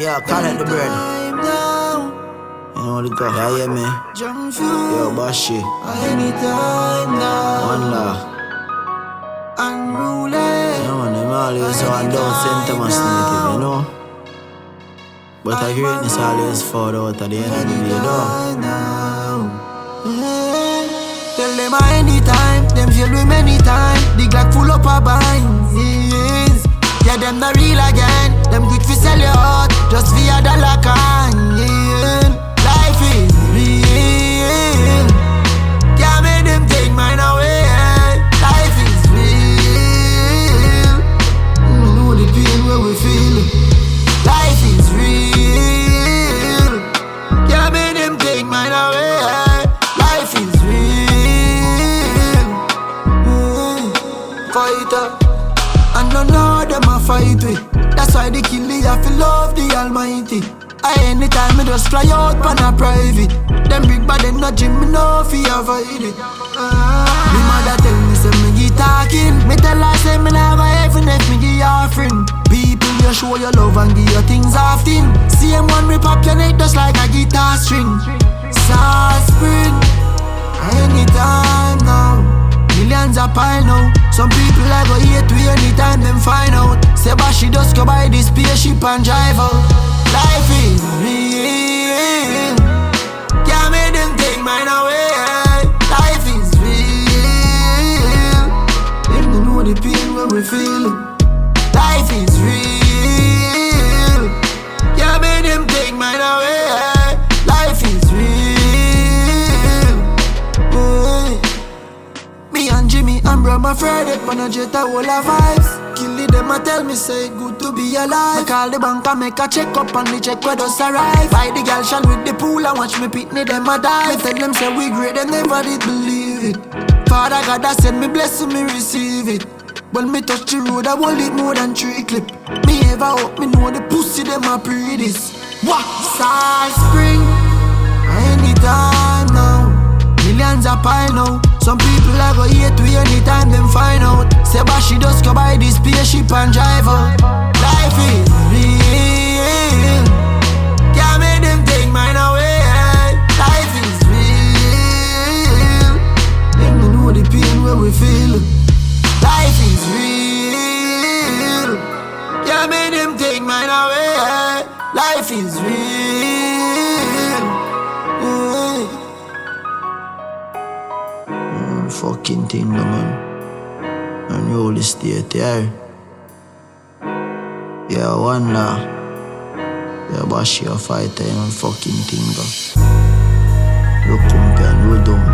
Yeah, call it the bird. You know the go. Yeah, hear me? Yo, Bashi. Anytime now. Wonder. Unruly. You know, them always want down sentiments native, you know? But a greatness always fall out at the end of the day, though. Tell them anytime, them feel we many times. The Glock full up a binds. Yes. Yeah, them not real again. Them quick fi sell your heart just for a dollar can. Yeah. Life is real. Can't make them take mine away. Life is real. You know the pain where we feel. Life is real. Can't make them take mine away. Life is real. Fighter. And none of them a fight with. That's why the killer have to love the Almighty. Anytime me just fly out pan a private. Them big bad them not gym, me no fi avoid it. Me mother tell me say me get talking. Me tell her say me nah go heaven if me give you offering. People you show your love and give your things often. Same one me pop your neck just like a guitar string. South Spring. Anytime now. Millions a pile now. Some people I go hate to anytime them find out. Say but she just go buy this spaceship and drive out. Life is real. Can't make them take mine away. Life is real. Them don't know the pain when we feel. Life is real. Can't make them take mine away. Life is real. Me and Jimmy and bro my Friday on a jet a whole of vibes. Kill them a tell me say good to be alive. I call the bank and make a check up and the check where does arrive. Buy the girl shall with the pool and watch me pitney them a die. Me tell them say we great them never did believe it. Father God I send me blessing me receive it. When me touch the road I hold it more than 3 clip. Me ever hope me know the pussy them a pre this. What? South Spring. Anytime now. Millions a pile now. Some people I go hate to anytime them find out. Say but she just go buy this spaceship and drive out. Life is real. Can't make them take mine away. Life is real. Them don't know the pain where we feel. Life is real. Can't make them take mine away. Life is real. Fucking thing, no man. And you all state, yeah. Yeah, wonder. Yeah, Bashi a fighter, you know, fucking thing, go. Look, come and you dumb.